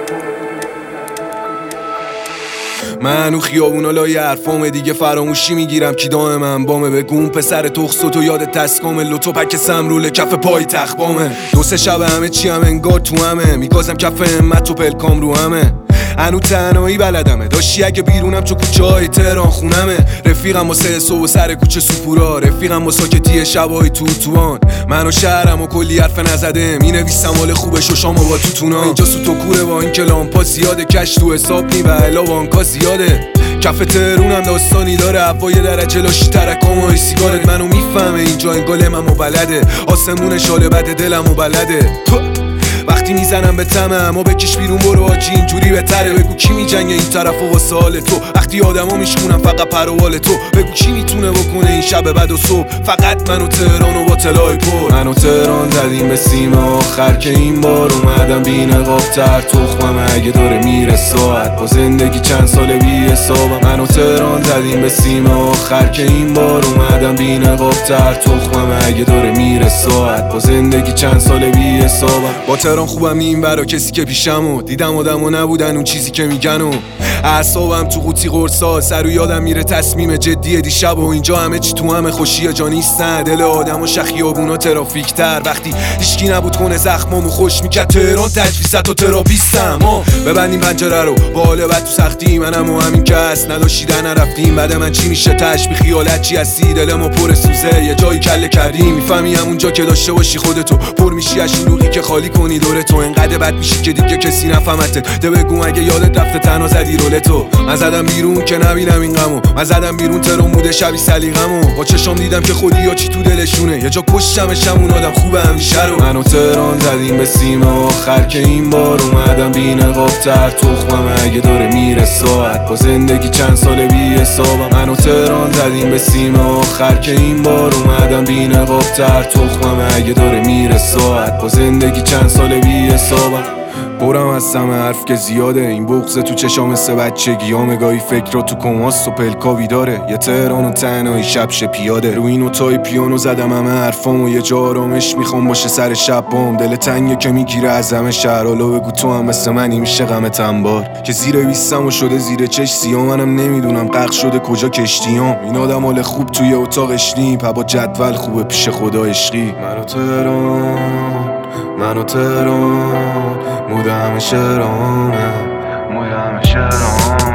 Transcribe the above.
من و خیابونا لای حرفامه دیگه فراموشی میگیرم کی دائمم بامه بگون پسر تخص تو یاد تسکامه لوتو پک سمرول کف پای تخبامه دو سه شب همه چی هم انگار تو همه میگازم کف همت و پلکام رو همه هنو تنهایی بلدمه داشتی اگه بیرونم چو کوچه های تهران خونمه رفیقم واسه صبح سر کوچه سوپورا رفیقم واسه ساکتی شبای توان من و شهرم و کلی حرف نزده می نویسم حال خوبش و شامو با توتونا اینجا سوتو کوره با این کلامپا زیاده کش تو حساب نی و الا وانکا زیاده کف تهرونم داستانی داره هوای درجه لاشی ترکام و سیگارت منو میفهمه اینجا این گلم و بلده آسمون شاله بده دلم و بلده وقتی میزنم به تمم و بکش بیرون برو آجی اینجوری بهتره بگو کی میجنگه این طرف و واسه حال تو وقتی آدما میشکونم فقط پروال تو بگو کی میتونه بکنه این شب بعد و صبح فقط من و تهران و با طلای پر من و تهران زدیم به سیم آخر که این بار اومدم بی نقاب‌تر تخمم اگه داره میره ساعت با زندگی چند سال بی حسابم من و تهران زدیم به سیم آخر که این بار اومدم بی نقاب‌تر تخمم اگه داره میره ساعت با زندگی چند سال بی حسابم با تهران خوبم این برا کسی که پیشمو دیدم آدمو نبودن اون چیزی که میگن و اعصابم تو قوطی قرصا سر و یادم میره تصمیم جدی دیشب و اینجا همه چی تو همه خوشی جا نیستن دل آدم و شخیابونا ترافیک تر وقتی هیچکی نبود کنه زخمامو خوش میکرد تهران تجویزت و تراپیستم ببندیم پنجره رو با حال بد تو سختی منم و همین کس نداشتیدن نرفتیم بعد من چی میشه تشبیه خیالت چی هستی دلمو پر سوزه یه جایی کله کردیم میفهمی همونجا که داشته باشی خودتو پر میشی از شلوغی که خالی کنی دور تو انقدر بد میشی که دیگه کسی نفهمته ده بگو اگه یادت رفته تنها زدی رولتو من زدم بیرون که نبینم این غمو من زدم بیرون ترون بوده شبی سلیقمو با چشام دیدم که خودی یا چی تو دلشونه یه جا کشتمشم اون آدم خوبه همیشه رو من و تهران زدیم به سیم آخر که این بار اومدم بی نقاب‌تر تخمم اگه داره میره ساعت با زندگی چند سال بی حسابم من و تهران زدیم به سیم آخر که این بار اومدم بی نقاب‌تر تخمم اگه داره میره ساعت با زندگی چند سال بی حسابم برم از سم حرف که زیاده این بغضه تو چشام مثل بچگیام گاهی فکرات تو کماست و پلکاوی داره یه تهران و تنهایی شبش پیاده رو این نوتای پیانو زدم همه حرفام و یه جا آرامش میخوام باشه سر شب بام دل تنگه که میگیره از همه شهر حالا بگو تو هم مثل منی میشه غمت انبار که زیر ویستم و شده زیر چش سیاه منم نمیدونم غرق شده کجا کشتیام این آدم حال خوب توی اتاقش نی با جدول خوبه پیش خدا عشقی من و تهران مود همه شهرامه